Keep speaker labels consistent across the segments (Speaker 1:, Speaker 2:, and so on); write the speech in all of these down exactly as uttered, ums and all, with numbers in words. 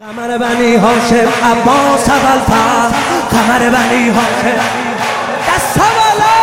Speaker 1: قمر بنی هاشم عباس ابوالفضل، قمر بنی هاشم دست بالا.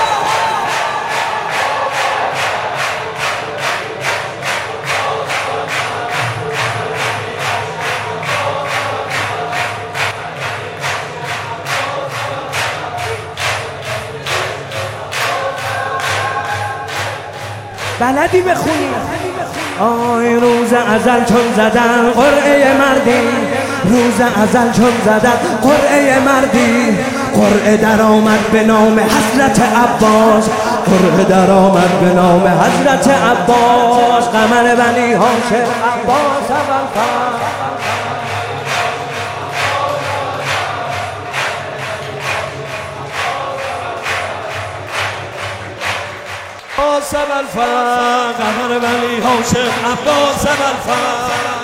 Speaker 1: بلدی بخونی؟ آی روز ازل چون زدن قرعه مردی، روز ازل چون زدن قرعه مردی، قرعه در آمد به نام حضرت عباس، قرعه در آمد به نام حضرت عباس. قمر بنی هاشم عباس ابوالفضل، عباس ابوالفضل، قمر بنی هاشم عباس ابوالفضل.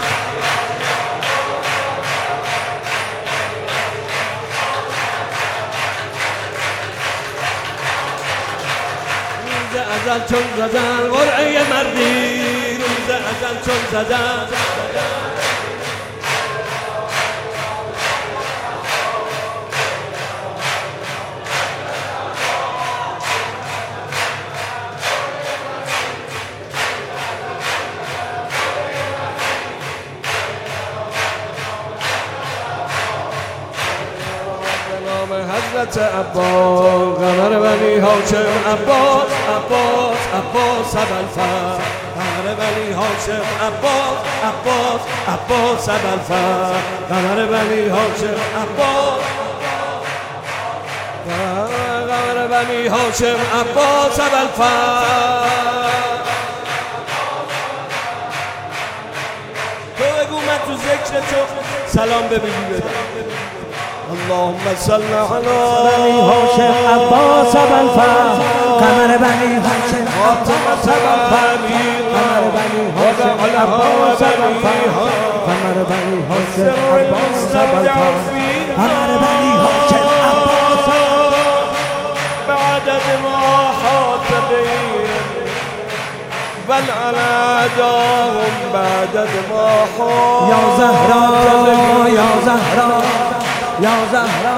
Speaker 1: روز ازل چون زدن قرعه مردی، روز ازل چون زدن حضرت عباس. قمر بنی هاشم عباس عباس عباس ابوالفضل، قمر بنی هاشم عباس عباس عباس ابوالفضل، قمر بنی هاشم عباس، قمر بنی هاشم عباس ابوالفضل. تو بگو من تو ذکر تو سلام ببینی بدم. اللهم صل علی بنی هاشم عباس ابوالفضل، قمر بنی هاشم عباس ابوالفضل، قمر بنی هاشم عباس ابوالفضل، قمر بنی هاشم عباس ابوالفضل، قمر بنی هاشم عباس بعدد ما حاط بهم بل على اعداهم بعدد ما حاط. یا زهرا یا زهرا یا زهرا